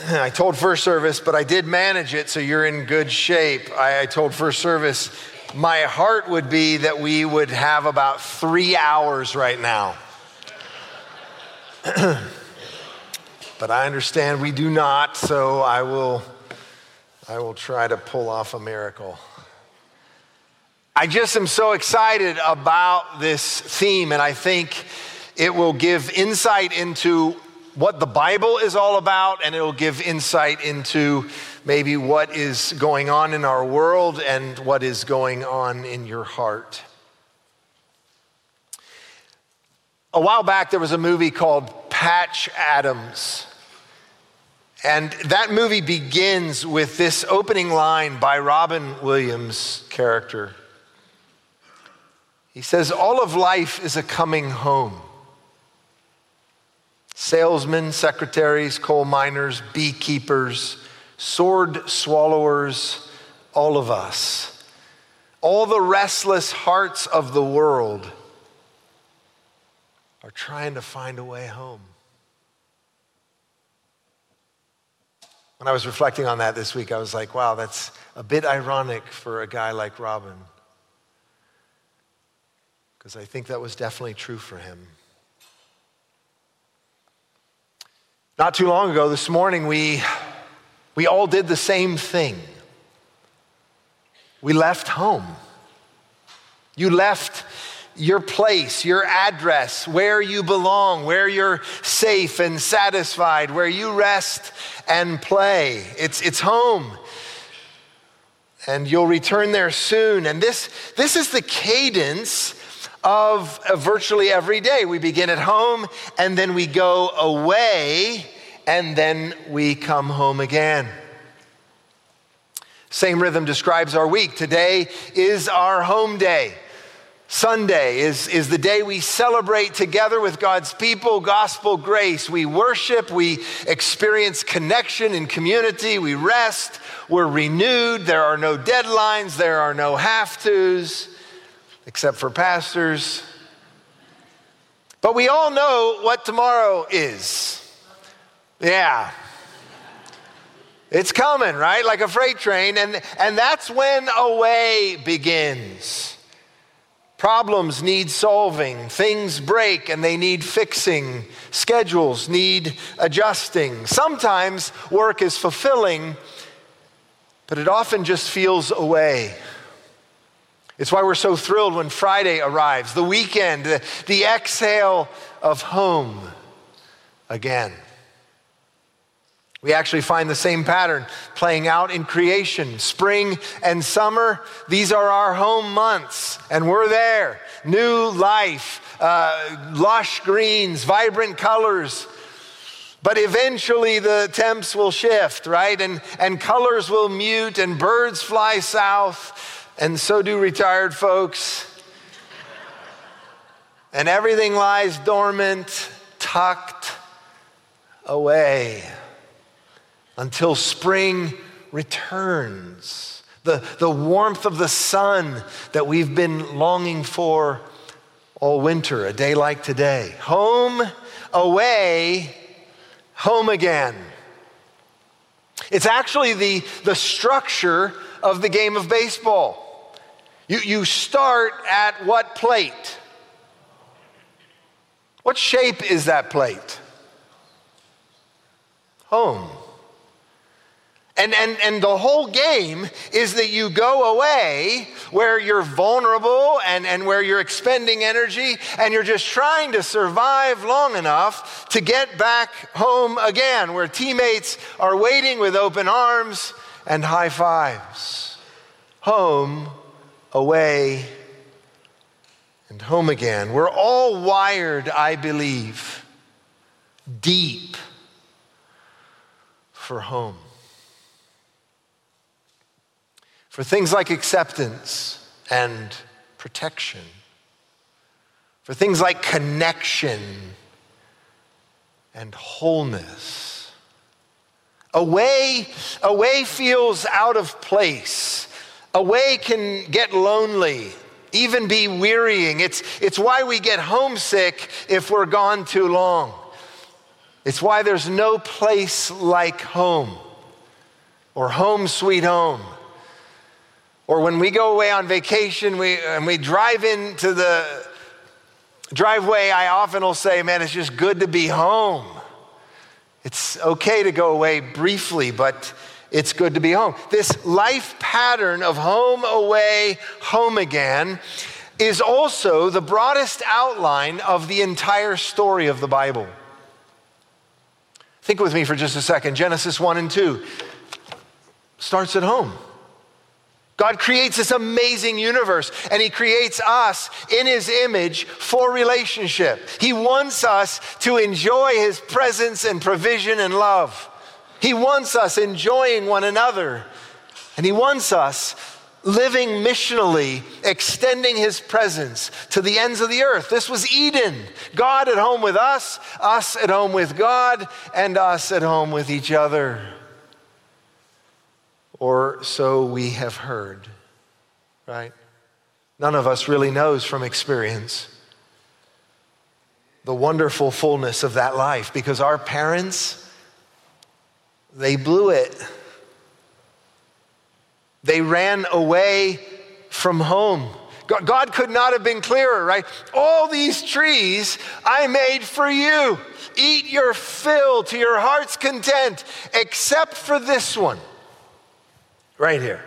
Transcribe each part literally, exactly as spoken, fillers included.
I told first service, but I did manage it, so you're in good shape. I, I told first service, my heart would be that we would have about three hours right now. But I understand we do not, so I will, I will try to pull off a miracle. I just am so excited about this theme, and I think it will give insight into what the Bible is all about, and it will give insight into maybe what is going on in our world and what is going on in your heart. A while back, there was a movie called Patch Adams. And that movie begins with this opening line by Robin Williams' character. He says, "All of life is a coming home. Salesmen, secretaries, coal miners, beekeepers, sword swallowers, all of us. All the restless hearts of the world are trying to find a way home." When I was reflecting on that this week, I was like, wow, that's a bit ironic for a guy like Robin. Because I think that was definitely true for him. Not too long ago, this morning, we, we all did the same thing. We left home. You left your place, your address, where you belong, where you're safe and satisfied, where you rest and play. It's, it's home. And you'll return there soon. And this, this is the cadence of virtually every day. We begin at home, and then we go away, and then we come home again. Same rhythm describes our week. Today is our home day. Sunday is, is the day we celebrate together with God's people, gospel grace. We worship, we experience connection and community, we rest, we're renewed. There are no deadlines, there are no have-tos, except for pastors. But we all know what tomorrow is. Yeah. It's coming, right? Like a freight train. And, and that's when away begins. Problems need solving. Things break and they need fixing. Schedules need adjusting. Sometimes work is fulfilling, but it often just feels away. It's why we're so thrilled when Friday arrives, the weekend, the, the exhale of home again. We actually find the same pattern playing out in creation. Spring and summer, these are our home months, and we're there. New life, uh, lush greens, vibrant colors. But eventually the temps will shift, right? And, and colors will mute, and birds fly south, and so do retired folks. And everything lies dormant, tucked away, until spring returns. The, the warmth of the sun that we've been longing for all winter, a day like today. Home, away, home again. It's actually the, the structure of the game of baseball. You, you start at what plate? What shape is that plate? Home. And, and, and the whole game is that you go away where you're vulnerable and, and where you're expending energy, and you're just trying to survive long enough to get back home again, where teammates are waiting with open arms and high fives. Home, away, and home again. We're all wired, I believe, deep for home. For things like acceptance and protection. For things like connection and wholeness. Away, away feels out of place. Away can get lonely, even be wearying. It's, it's why we get homesick if we're gone too long. It's why there's no place like home or home sweet home. Or when we go away on vacation we, and we drive into the driveway, I often will say, man, it's just good to be home. It's okay to go away briefly, but it's good to be home. This life pattern of home, away, home again is also the broadest outline of the entire story of the Bible. Think with me for just a second. Genesis one and two starts at home. God creates this amazing universe, and he creates us in his image for relationship. He wants us to enjoy his presence and provision and love. He wants us enjoying one another, and he wants us living missionally, extending his presence to the ends of the earth. This was Eden. God at home with us, us at home with God, and us at home with each other. Or so we have heard, right? None of us really knows from experience the wonderful fullness of that life, because our parents, they blew it. They ran away from home. God could not have been clearer, right? All these trees I made for you. Eat your fill to your heart's content, except for this one. Right here.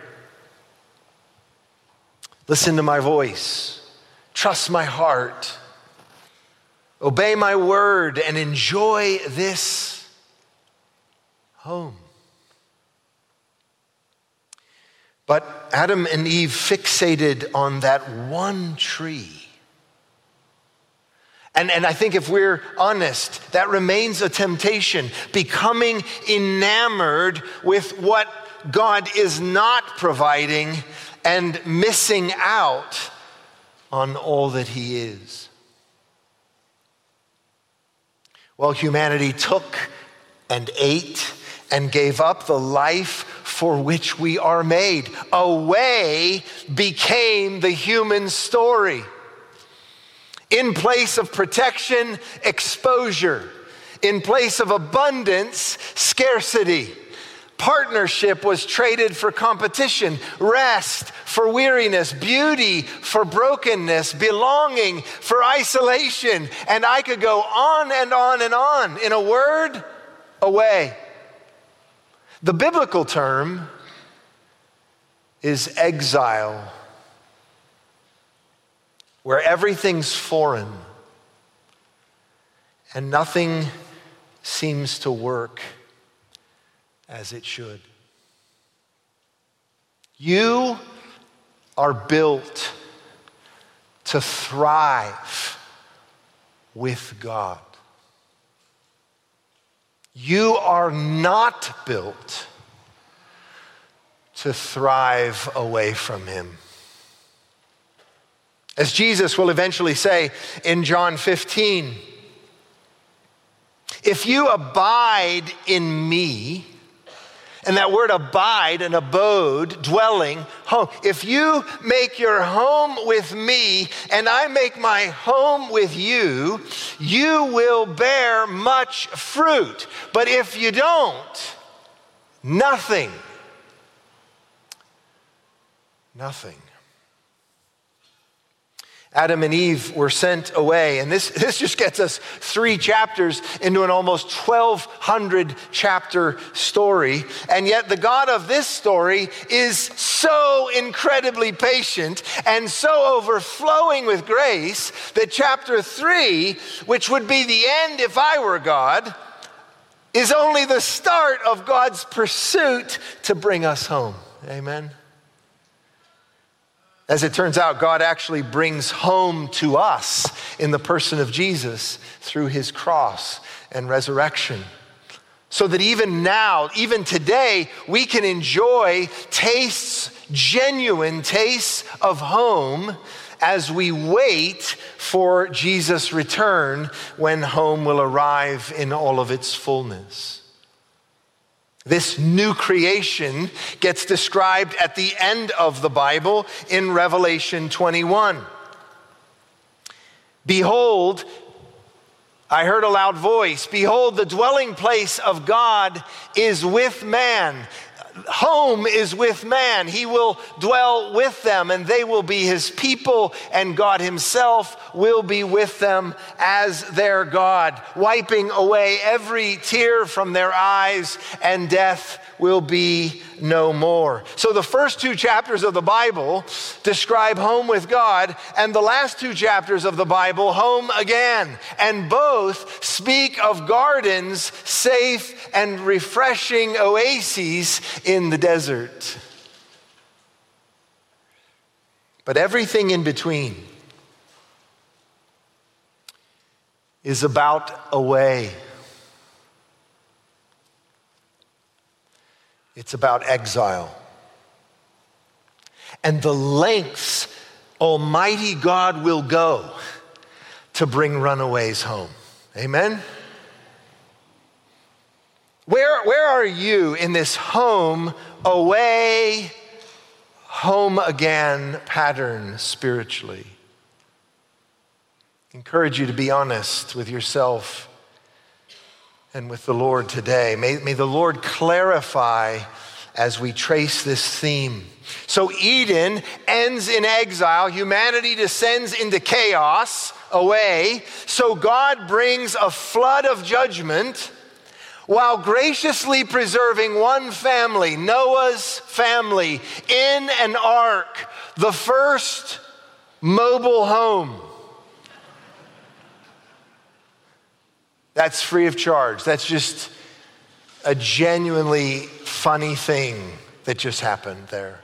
Listen to my voice. Trust my heart. Obey my word and enjoy this home. But Adam and Eve fixated on that one tree. And, and I think if we're honest, that remains a temptation, becoming enamored with what God is not providing and missing out on all that he is. Well, humanity took and ate and gave up the life for which we are made. Away became the human story. In place of protection, exposure. In place of abundance, scarcity. Partnership was traded for competition, rest for weariness, beauty for brokenness, belonging for isolation, and I could go on and on and on. In a word, away. The biblical term is exile, where everything's foreign and nothing seems to work as it should. You are built to thrive with God. You are not built to thrive away from him. As Jesus will eventually say in John fifteen, if you abide in me, and that word abide, an abode, dwelling, home. If you make your home with me and I make my home with you, you will bear much fruit. But if you don't, nothing. Nothing. Adam and Eve were sent away. And this, this just gets us three chapters into an almost twelve hundred chapter story. And yet the God of this story is so incredibly patient and so overflowing with grace that chapter three, which would be the end if I were God, is only the start of God's pursuit to bring us home. Amen. As it turns out, God actually brings home to us in the person of Jesus through his cross and resurrection. So that even now, even today, we can enjoy tastes, genuine tastes of home as we wait for Jesus' return when home will arrive in all of its fullness. This new creation gets described at the end of the Bible in Revelation twenty-one. Behold, I heard a loud voice, behold, the dwelling place of God is with man. Home is with man. He will dwell with them, and they will be his people, and God himself will be with them as their God, wiping away every tear from their eyes, and death will be no more. So the first two chapters of the Bible describe home with God, and the last two chapters of the Bible, home again. And both speak of gardens, safe and refreshing oases in the desert. But everything in between is about a way. It's about exile. And the lengths Almighty God will go to bring runaways home. Amen? Where, where are you in this home, away, home again pattern spiritually? I encourage you to be honest with yourself and with the Lord today. May, may the Lord clarify as we trace this theme. So Eden ends in exile. Humanity descends into chaos, away. So God brings a flood of judgment while graciously preserving one family, Noah's family, in an ark, the first mobile home. That's free of charge. That's just a genuinely funny thing that just happened there.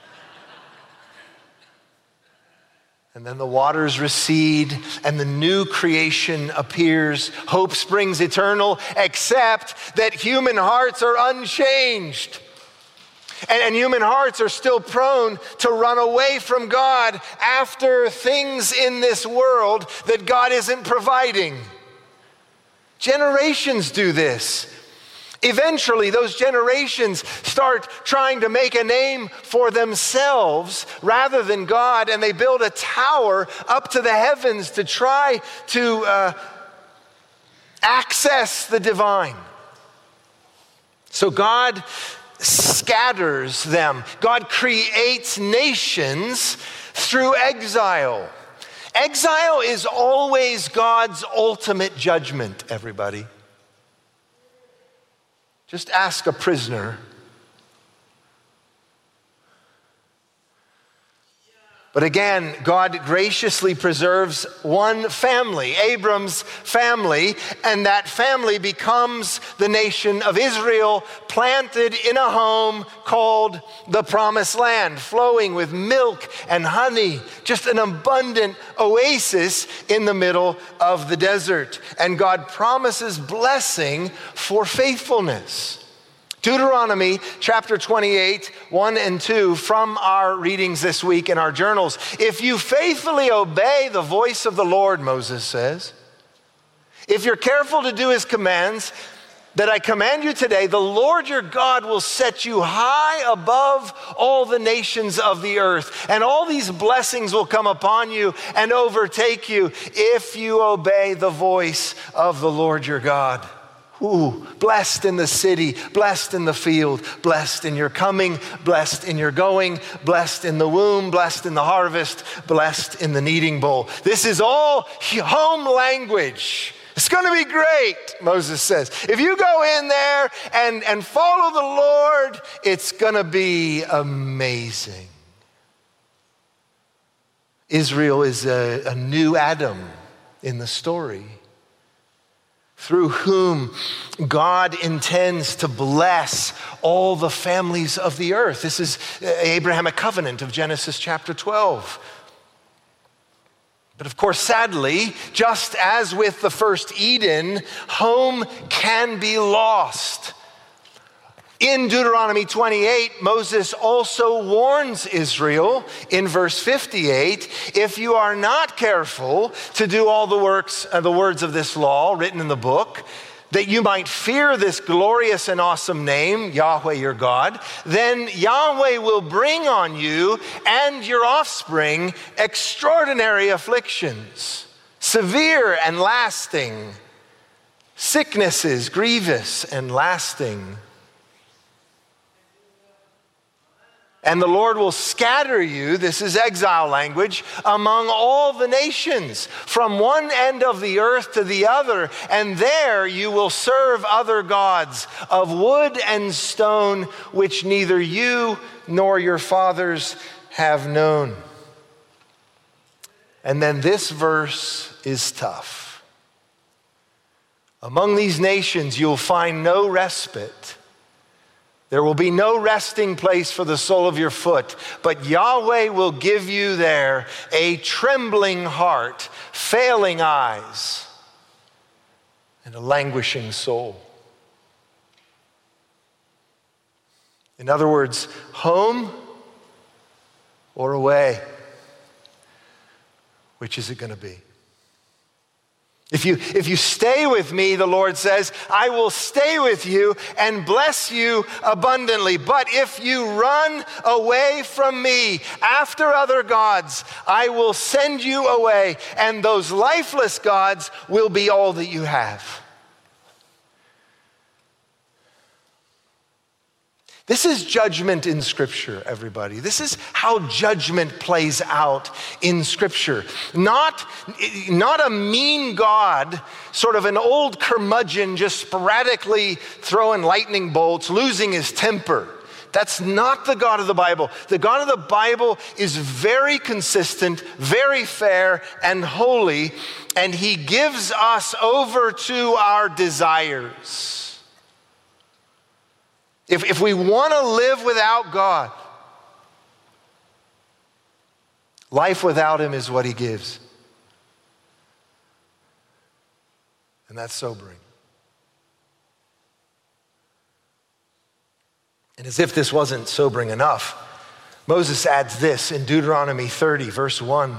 And then the waters recede and the new creation appears. Hope springs eternal, except that human hearts are unchanged. And, and human hearts are still prone to run away from God after things in this world that God isn't providing. Generations do this. Eventually, those generations start trying to make a name for themselves rather than God, and they build a tower up to the heavens to try to uh, access the divine. So God scatters them. God creates nations through exile. Exile is always God's ultimate judgment, everybody. Just ask a prisoner. But again, God graciously preserves one family, Abram's family, and that family becomes the nation of Israel, planted in a home called the Promised Land, flowing with milk and honey, just an abundant oasis in the middle of the desert. And God promises blessing for faithfulness. Deuteronomy chapter twenty-eight, one and two from our readings this week in our journals. If you faithfully obey the voice of the Lord, Moses says, if you're careful to do his commands that I command you today, the Lord your God will set you high above all the nations of the earth. And all these blessings will come upon you and overtake you if you obey the voice of the Lord your God. Ooh, blessed in the city, blessed in the field, blessed in your coming, blessed in your going, blessed in the womb, blessed in the harvest, blessed in the kneading bowl. This is all home language. It's going to be great, Moses says. If you go in there and, and follow the Lord, it's going to be amazing. Israel is a, a new Adam in the story, through whom God intends to bless all the families of the earth. This is Abrahamic covenant of Genesis chapter twelve. But of course, sadly, just as with the first Eden, home can be lost. In Deuteronomy twenty-eight, Moses also warns Israel in verse fifty-eight, if you are not careful to do all the works, uh, the words of this law written in the book, that you might fear this glorious and awesome name, Yahweh your God, then Yahweh will bring on you and your offspring extraordinary afflictions, severe and lasting, sicknesses, grievous and lasting. And the Lord will scatter you, this is exile language, among all the nations, from one end of the earth to the other, and there you will serve other gods of wood and stone, which neither you nor your fathers have known. And then this verse is tough. Among these nations you'll find no respite. There will be no resting place for the sole of your foot, but Yahweh will give you there a trembling heart, failing eyes, and a languishing soul. In other words, home or away? Which is it going to be? If you, if you stay with me, the Lord says, I will stay with you and bless you abundantly. But if you run away from me after other gods, I will send you away, and those lifeless gods will be all that you have. This is judgment in Scripture, everybody. This is how judgment plays out in Scripture. Not, not a mean God, sort of an old curmudgeon just sporadically throwing lightning bolts, losing his temper. That's not the God of the Bible. The God of the Bible is very consistent, very fair, and holy, and he gives us over to our desires. If, if we want to live without God, life without him is what he gives. And that's sobering. And as if this wasn't sobering enough, Moses adds this in Deuteronomy thirty, verse one.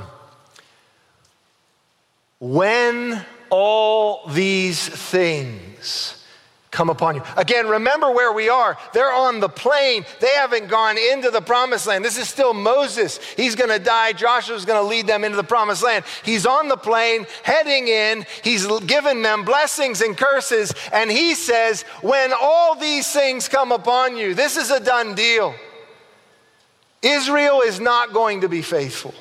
When all these things come upon you. Again, remember where we are. They're on the plain. They haven't gone into the promised land. This is still Moses. He's going to die. Joshua's going to lead them into the promised land. He's on the plain, heading in. He's given them blessings and curses. And he says, when all these things come upon you, this is a done deal. Israel is not going to be faithful.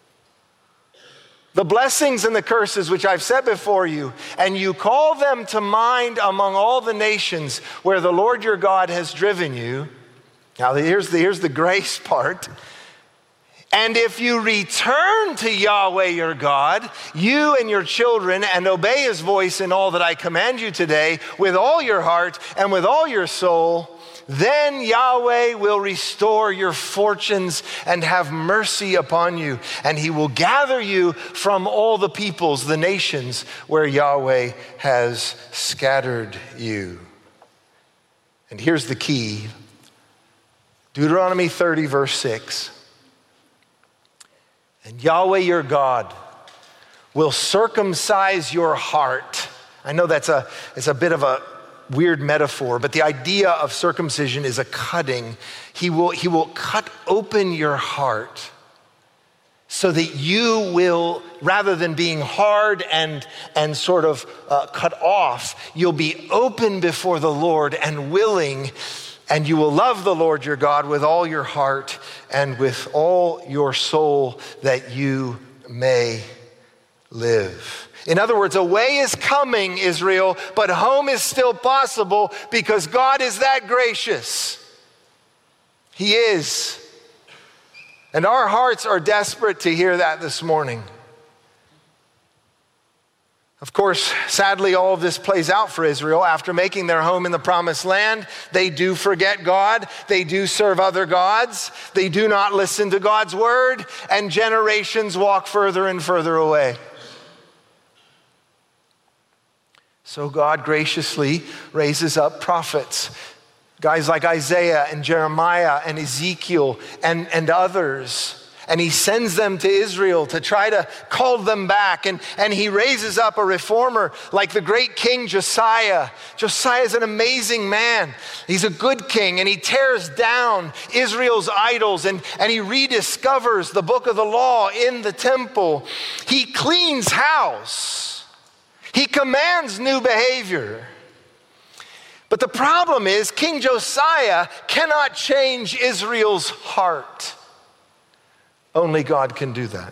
The blessings and the curses which I've set before you, and you call them to mind among all the nations where the Lord your God has driven you. Now here's the, here's the grace part. And if you return to Yahweh your God, you and your children, and obey his voice in all that I command you today, with all your heart and with all your soul, then Yahweh will restore your fortunes and have mercy upon you. And he will gather you from all the peoples, the nations where Yahweh has scattered you. And here's the key. Deuteronomy thirty, verse six. And Yahweh your God will circumcise your heart. I know that's a, it's a bit of a weird metaphor, but the idea of circumcision is a cutting. He will, he will cut open your heart so that you will, rather than being hard and, and sort of uh, cut off, you'll be open before the Lord and willing, and you will love the Lord your God with all your heart and with all your soul, that you may live. In other words, a way is coming, Israel, but home is still possible because God is that gracious. He is. And our hearts are desperate to hear that this morning. Of course, sadly, all of this plays out for Israel. After making their home in the promised land, they do forget God. They do serve other gods. They do not listen to God's word, and generations walk further and further away. So God graciously raises up prophets, guys like Isaiah and Jeremiah and Ezekiel and, and others. And he sends them to Israel to try to call them back. And, and he raises up a reformer like the great king Josiah. Josiah is an amazing man. He's a good king, and he tears down Israel's idols, and, and he rediscovers the book of the law in the temple. He cleans house. He commands new behavior. But the problem is, King Josiah cannot change Israel's heart. Only God can do that.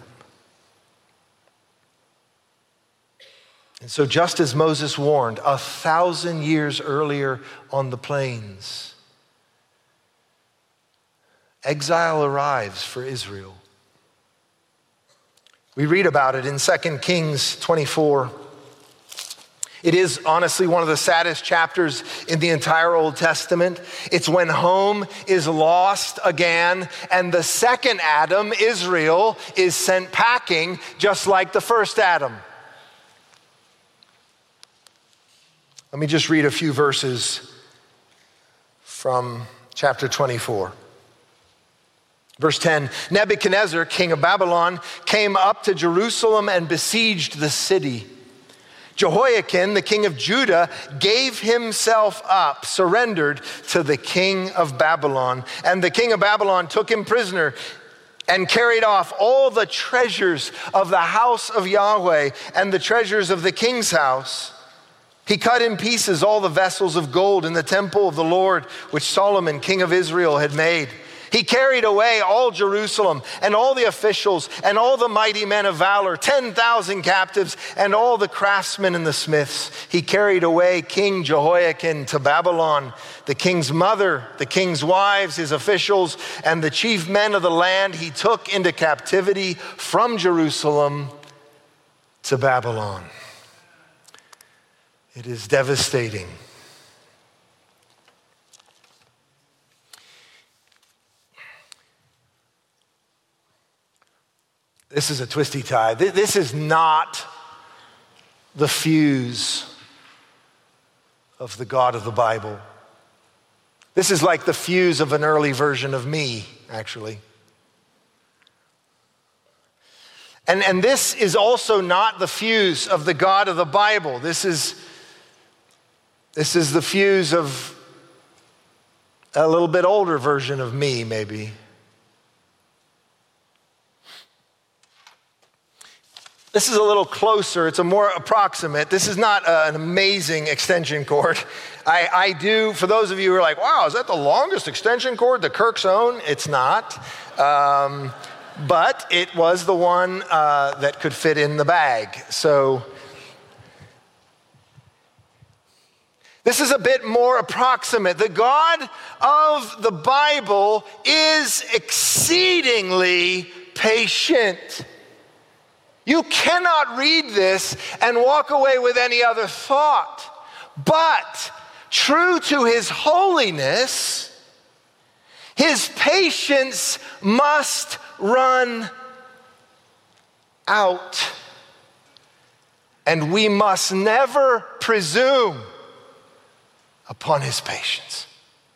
And so just as Moses warned a thousand years earlier on the plains, exile arrives for Israel. We read about it in Second Kings twenty-four. It is honestly one of the saddest chapters in the entire Old Testament. It's when home is lost again, and the second Adam, Israel, is sent packing just like the first Adam. Let me just read a few verses from chapter twenty-four. Verse ten, Nebuchadnezzar, king of Babylon, came up to Jerusalem and besieged the city. Jehoiakim, the king of Judah, gave himself up, surrendered to the king of Babylon. And the king of Babylon took him prisoner and carried off all the treasures of the house of Yahweh and the treasures of the king's house. He cut in pieces all the vessels of gold in the temple of the Lord, which Solomon, king of Israel, had made. He carried away all Jerusalem and all the officials and all the mighty men of valor, ten thousand captives and all the craftsmen and the smiths. He carried away King Jehoiakim to Babylon, the king's mother, the king's wives, his officials, and the chief men of the land he took into captivity from Jerusalem to Babylon. It is devastating. This is a twisty tie. This is not the fuse of the God of the Bible. This is like the fuse of an early version of me, actually. And, and this is also not the fuse of the God of the Bible. This is, this is the fuse of a little bit older version of me, maybe. This is a little closer. It's a more approximate. This is not uh, an amazing extension cord. I, I do, for those of you who are like, wow, is that the longest extension cord the Kirks own? It's not. Um, but it was the one uh, that could fit in the bag. So this is a bit more approximate. The God of the Bible is exceedingly patient. You cannot read this and walk away with any other thought. But true to his holiness, his patience must run out. And we must never presume upon his patience.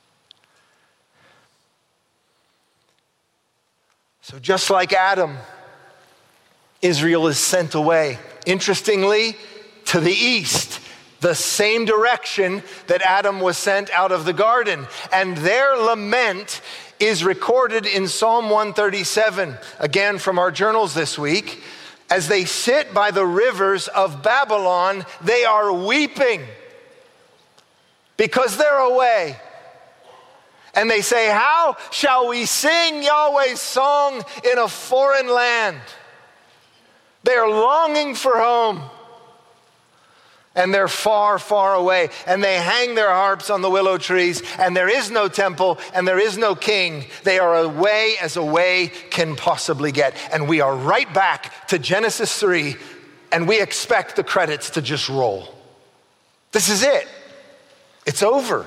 So just like Adam, Israel is sent away, interestingly, to the east, the same direction that Adam was sent out of the garden. And their lament is recorded in Psalm one thirty-seven, again from our journals this week. As they sit by the rivers of Babylon, they are weeping because they're away. And they say, how shall we sing Yahweh's song in a foreign land? They are longing for home, and they're far, far away, and they hang their harps on the willow trees, and there is no temple, and there is no king. They are away as away can possibly get, and we are right back to Genesis three, and we expect the credits to just roll. This is it. It's over.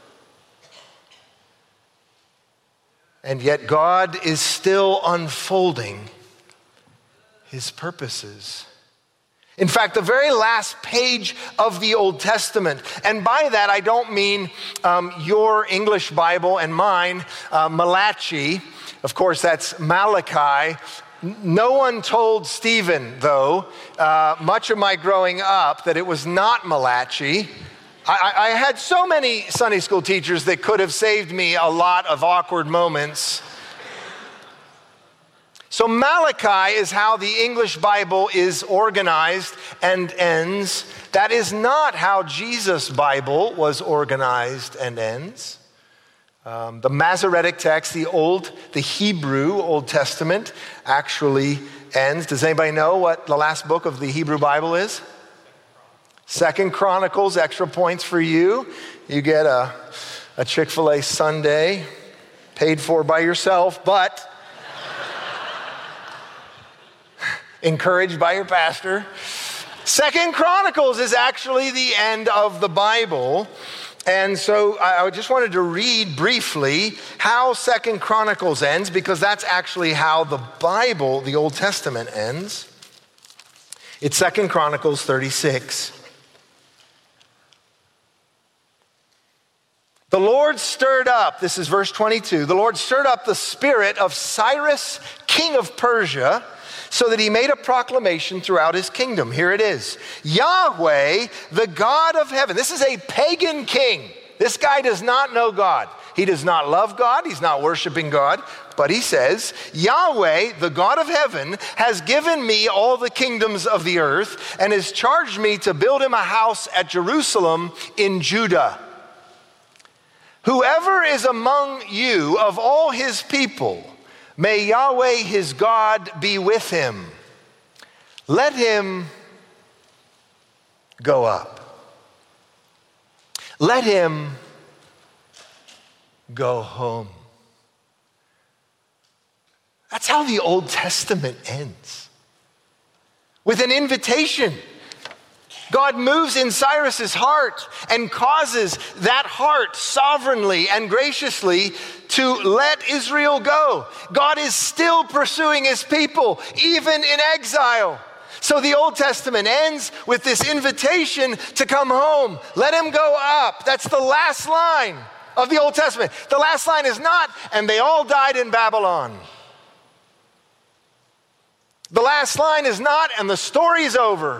And yet God is still unfolding his purposes. In fact, the very last page of the Old Testament, and by that I don't mean um, your English Bible and mine, uh, Malachi. Of course, that's Malachi. No one told Stephen, though, uh, much of my growing up, that it was not Malachi. I, I had so many Sunday school teachers that could have saved me a lot of awkward moments. So Malachi is how the English Bible is organized and ends. That is not how Jesus' Bible was organized and ends. Um, the Masoretic text, the old, the Hebrew Old Testament, actually ends. Does anybody know what the last book of the Hebrew Bible is? Second Chronicles. Extra points for you. You get a, a Chick-fil-A sundae paid for by yourself, but encouraged by your pastor. Second Chronicles is actually the end of the Bible. And so I just wanted to read briefly how Second Chronicles ends, because that's actually how the Bible, the Old Testament, ends. It's Second Chronicles thirty-six. The Lord stirred up, this is verse twenty-two, the Lord stirred up the spirit of Cyrus, king of Persia, so that he made a proclamation throughout his kingdom. Here it is. Yahweh, the God of heaven. This is a pagan king. This guy does not know God. He does not love God. He's not worshiping God. But he says, Yahweh, the God of heaven, has given me all the kingdoms of the earth and has charged me to build him a house at Jerusalem in Judah. Whoever is among you of all his people, may Yahweh his God be with him. Let him go up. Let him go home. That's how the Old Testament ends. With an invitation. God moves in Cyrus's heart and causes that heart sovereignly and graciously to let Israel go. God is still pursuing his people, even in exile. So the Old Testament ends with this invitation to come home. Let him go up. That's the last line of the Old Testament. The last line is not, and they all died in Babylon. The last line is not, and the story's over.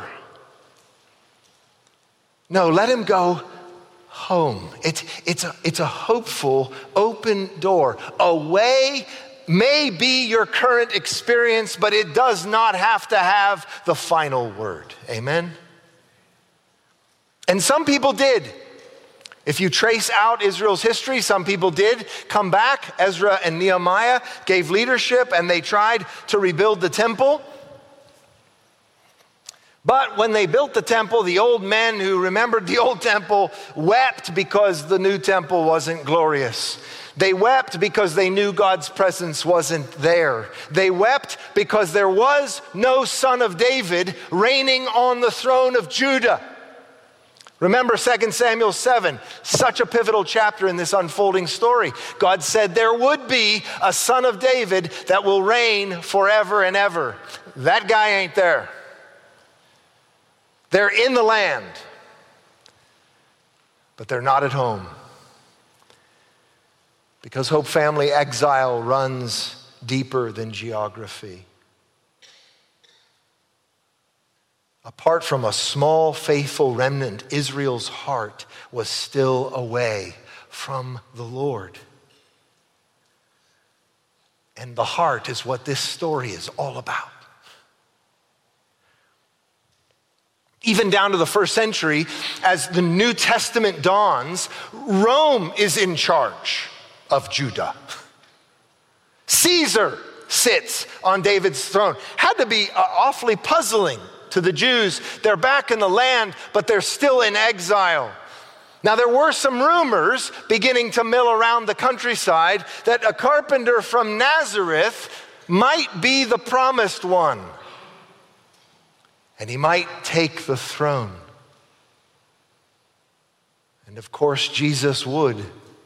No, let him go home. It's, it's, a, it's a hopeful, open door. Away may be your current experience, but it does not have to have the final word. Amen? And some people did. If you trace out Israel's history, some people did come back. Ezra and Nehemiah gave leadership, and they tried to rebuild the temple. But when they built the temple, the old men who remembered the old temple wept because the new temple wasn't glorious. They wept because they knew God's presence wasn't there. They wept because there was no son of David reigning on the throne of Judah. Remember Second Samuel seven, such a pivotal chapter in this unfolding story. God said there would be a son of David that will reign forever and ever. That guy ain't there. They're in the land, but they're not at home. Because Hope Family exile runs deeper than geography. Apart from a small, faithful remnant, Israel's heart was still away from the Lord. And the heart is what this story is all about. Even down to the first century, as the New Testament dawns, Rome is in charge of Judah. Caesar sits on David's throne. Had to be uh, awfully puzzling to the Jews. They're back in the land, but they're still in exile. Now, there were some rumors beginning to mill around the countryside that a carpenter from Nazareth might be the promised one. And he might take the throne. And of course, Jesus would.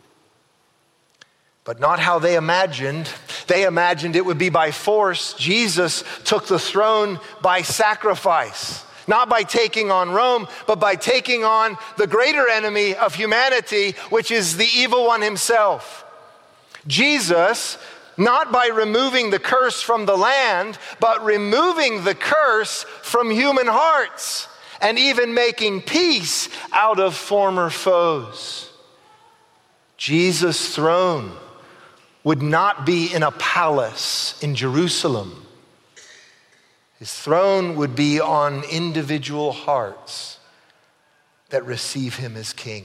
But not how they imagined. They imagined it would be by force. Jesus took the throne by sacrifice. Not by taking on Rome, but by taking on the greater enemy of humanity, which is the evil one himself. Jesus, not by removing the curse from the land, but removing the curse from human hearts and even making peace out of former foes. Jesus' throne would not be in a palace in Jerusalem. His throne would be on individual hearts that receive him as king.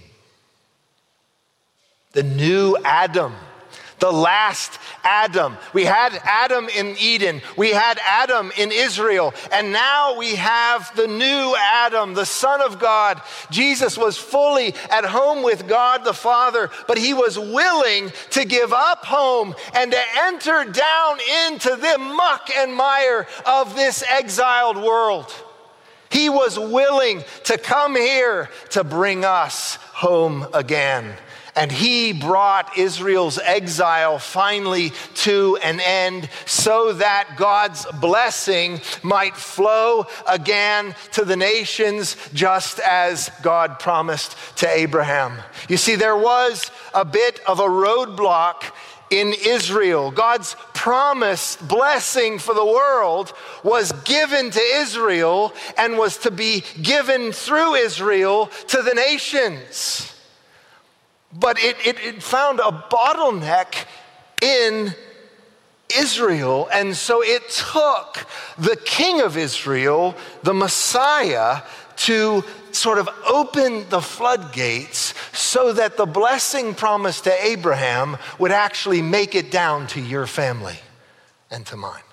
The new Adam, the last Adam. We had Adam in Eden. We had Adam in Israel. And now we have the new Adam, the Son of God. Jesus was fully at home with God the Father, but he was willing to give up home and to enter down into the muck and mire of this exiled world. He was willing to come here to bring us home again. And he brought Israel's exile finally to an end so that God's blessing might flow again to the nations, just as God promised to Abraham. You see, there was a bit of a roadblock in Israel. God's promised blessing for the world was given to Israel and was to be given through Israel to the nations. But it, it, it found a bottleneck in Israel, and so it took the king of Israel, the Messiah, to sort of open the floodgates so that the blessing promised to Abraham would actually make it down to your family and to mine.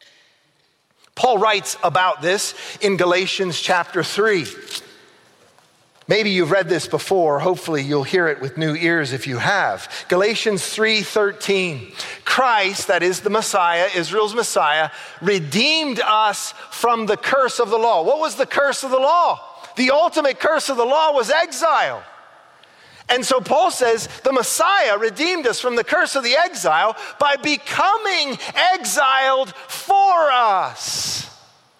Paul writes about this in Galatians chapter three. Maybe you've read this before. Hopefully you'll hear it with new ears if you have. Galatians three thirteen. Christ, that is the Messiah, Israel's Messiah, redeemed us from the curse of the law. What was the curse of the law? The ultimate curse of the law was exile. And so Paul says the Messiah redeemed us from the curse of the exile by becoming exiled for us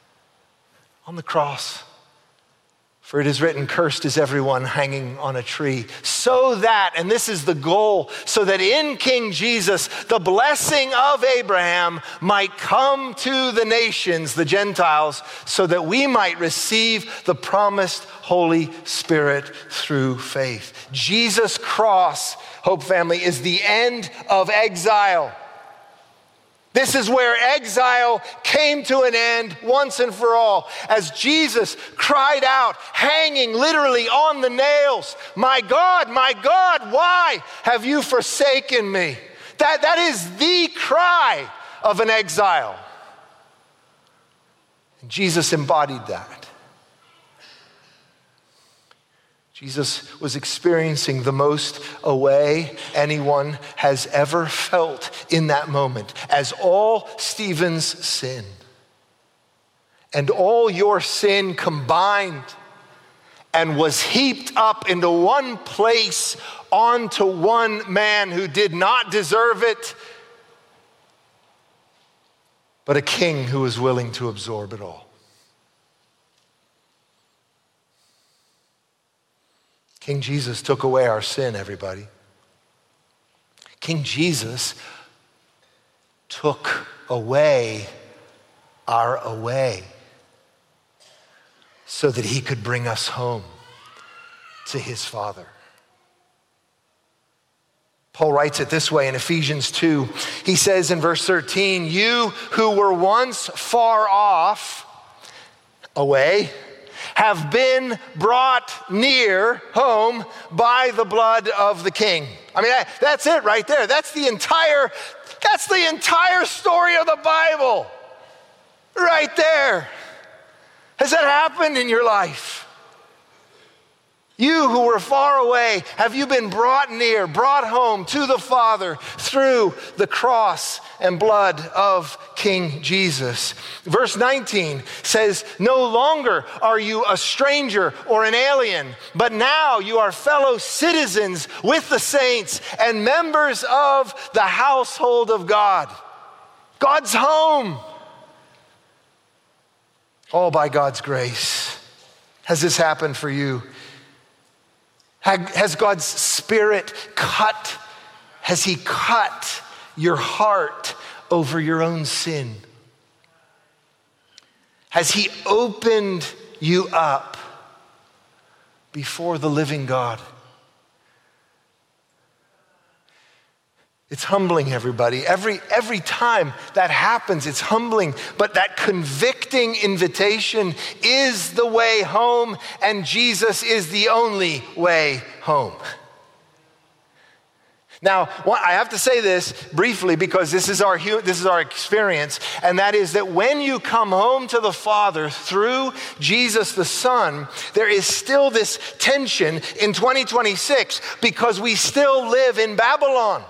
on the cross. For it is written, cursed is everyone hanging on a tree. So that, and this is the goal, so that in King Jesus, the blessing of Abraham might come to the nations, the Gentiles, so that we might receive the promised Holy Spirit through faith. Jesus' cross, Hope Family, is the end of exile. This is where exile came to an end once and for all, as Jesus cried out, hanging literally on the nails, "My God, my God, why have you forsaken me?" That, that is the cry of an exile. And Jesus embodied that. Jesus was experiencing the most away anyone has ever felt in that moment, as all Stephen's sin and all your sin combined and was heaped up into one place onto one man who did not deserve it, but a king who was willing to absorb it all. King Jesus took away our sin, everybody. King Jesus took away our away so that he could bring us home to his Father. Paul writes it this way in Ephesians two. He says in verse thirteen, "You who were once far off, away, have been brought near home by the blood of the King." I mean, that's it right there. That's the entire, that's the entire story of the Bible. Right there. Has that happened in your life? You who were far away, have you been brought near, brought home to the Father through the cross and blood of King Jesus? Verse nineteen says, "No longer are you a stranger or an alien, but now you are fellow citizens with the saints and members of the household of God." God's home. All by God's grace. Has this happened for you? Has God's Spirit cut, has he cut your heart over your own sin? Has he opened you up before the living God? It's humbling, everybody. Every, every time that happens, it's humbling. But that convicting invitation is the way home, and Jesus is the only way home. Now, I have to say this briefly because this is our this is our experience, and that is that when you come home to the Father through Jesus the Son, there is still this tension in twenty twenty-six because we still live in Babylon.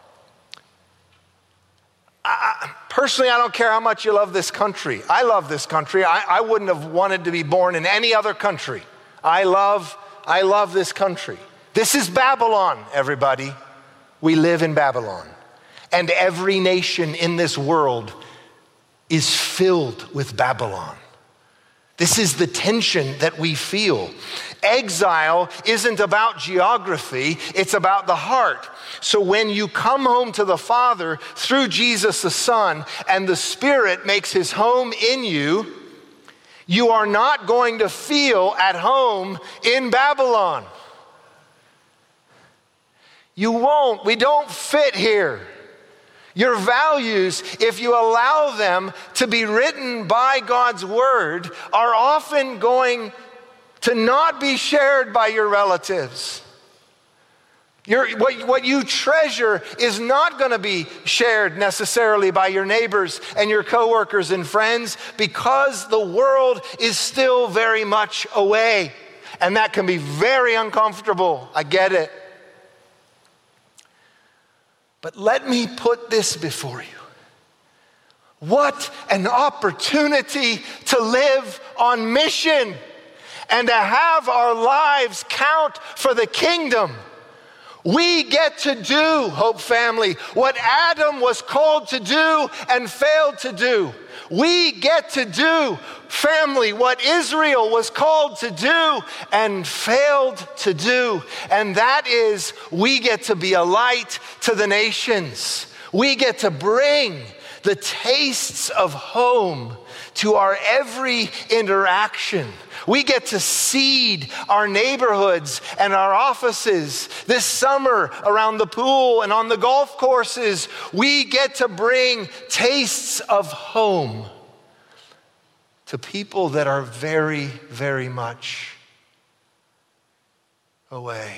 I, personally, I don't care how much you love this country. I love this country. I, I wouldn't have wanted to be born in any other country. I love, I love this country. This is Babylon, everybody. We live in Babylon. And every nation in this world is filled with Babylon. This is the tension that we feel. Exile isn't about geography, it's about the heart. So when you come home to the Father through Jesus the Son, and the Spirit makes his home in you, you are not going to feel at home in Babylon. You won't. We don't fit here. Your values, if you allow them to be written by God's word, are often going to not be shared by your relatives. Your, what, what you treasure is not going to be shared necessarily by your neighbors and your coworkers and friends because the world is still very much away. And that can be very uncomfortable. I get it. But let me put this before you. What an opportunity to live on mission and to have our lives count for the kingdom. We get to do, Hope Family, what Adam was called to do and failed to do. We get to do, family, what Israel was called to do and failed to do. And that is, we get to be a light to the nations. We get to bring the tastes of home to our every interaction. We get to seed our neighborhoods and our offices. This summer around the pool and on the golf courses, we get to bring tastes of home to people that are very, very much away.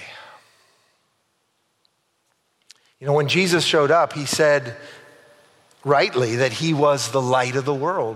You know, when Jesus showed up, he said rightly that he was the light of the world.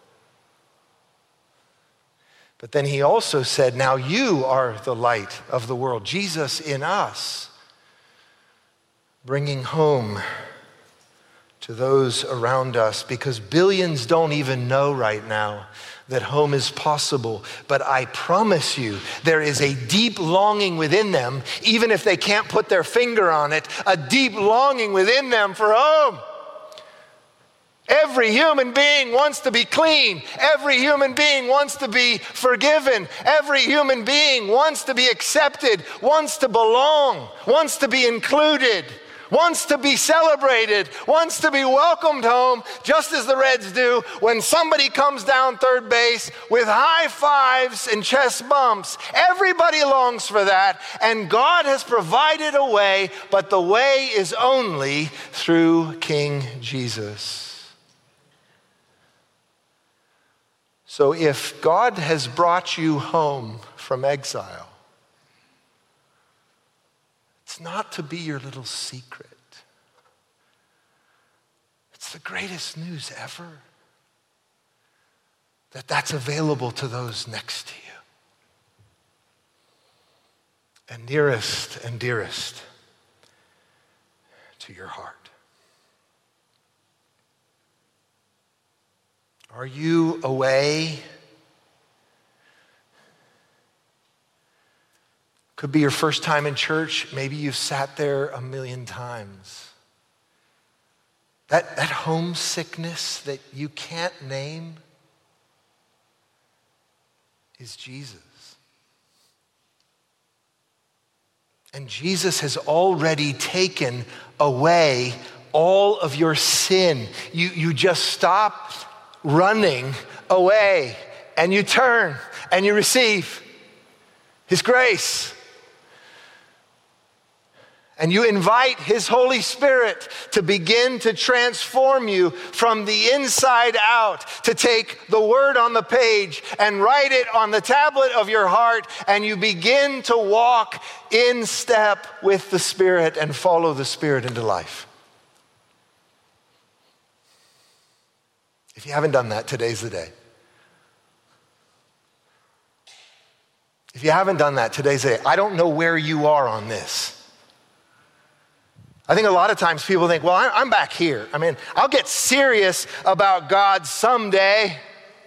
But then he also said, now you are the light of the world. Jesus in us, bringing home to those around us, because billions don't even know right now that home is possible. But I promise you, there is a deep longing within them, even if they can't put their finger on it, a deep longing within them for home. Every human being wants to be clean. Every human being wants to be forgiven. Every human being wants to be accepted, wants to belong, wants to be included, wants to be celebrated, wants to be welcomed home, just as the Reds do when somebody comes down third base with high fives and chest bumps. Everybody longs for that, and God has provided a way, but the way is only through King Jesus. So if God has brought you home from exile, it's not to be your little secret. It's the greatest news ever that that's available to those next to you. And nearest and dearest to your heart. Are you away? Could be your first time in church. Maybe you've sat there a million times. That, that homesickness that you can't name is Jesus. And Jesus has already taken away all of your sin. You, you just stop running away, and you turn and you receive his grace. And you invite his Holy Spirit to begin to transform you from the inside out, to take the word on the page and write it on the tablet of your heart, and you begin to walk in step with the Spirit and follow the Spirit into life. If you haven't done that, today's the day. If you haven't done that, today's the day. I don't know where you are on this. I think a lot of times people think, well, I'm back here. I mean, I'll get serious about God someday.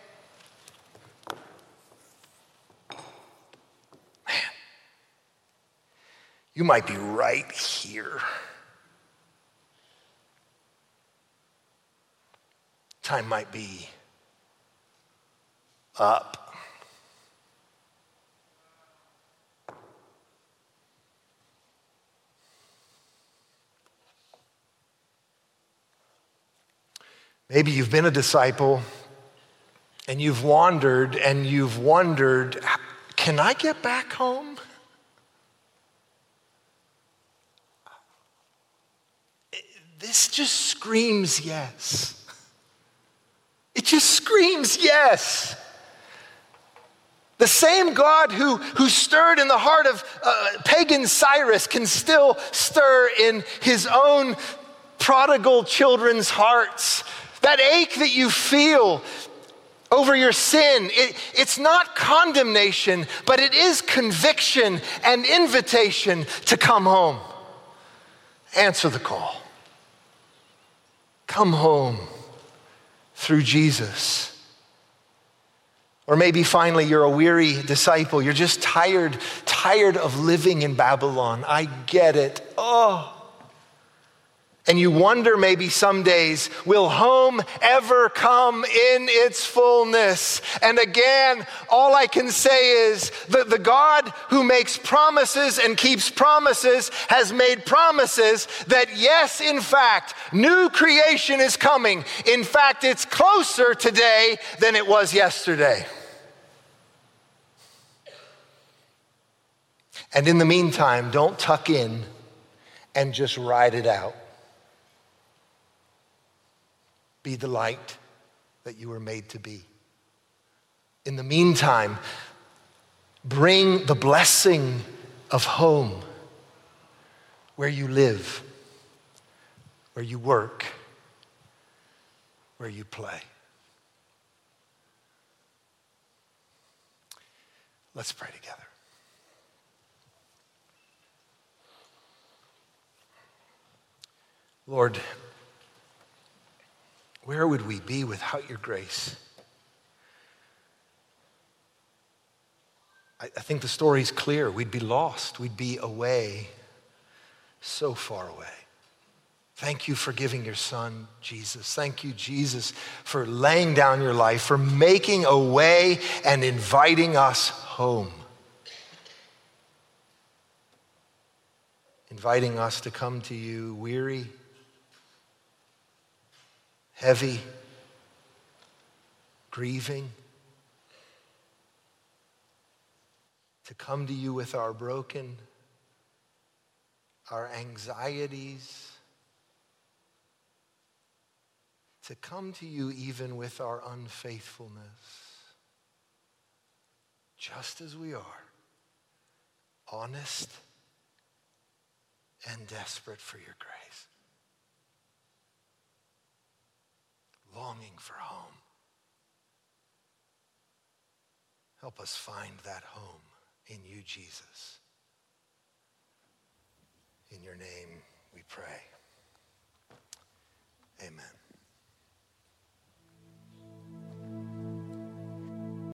Man, you might be right here. Time might be up. Maybe you've been a disciple and you've wandered and you've wondered, can I get back home? This just screams yes. It just screams yes. The same God who, who stirred in the heart of uh, pagan Cyrus can still stir in his own prodigal children's hearts. That ache that you feel over your sin, it, it's not condemnation, but it is conviction and invitation to come home. Answer the call. Come home through Jesus. Or maybe finally you're a weary disciple. You're just tired, tired of living in Babylon. I get it. Oh. And you wonder maybe some days, will home ever come in its fullness? And again, all I can say is that the God who makes promises and keeps promises has made promises that yes, in fact, new creation is coming. In fact, it's closer today than it was yesterday. And in the meantime, don't tuck in and just ride it out. Be the light that you were made to be. In the meantime, bring the blessing of home where you live, where you work, where you play. Let's pray together. Lord, where would we be without your grace? I, I think the story's clear. We'd be lost. We'd be away, so far away. Thank you for giving your son, Jesus. Thank you, Jesus, for laying down your life, for making a way and inviting us home. Inviting us to come to you weary, heavy, grieving, to come to you with our broken, our anxieties, to come to you even with our unfaithfulness, just as we are, honest and desperate for your grace. Longing for home. Help us find that home in you, Jesus. In your name.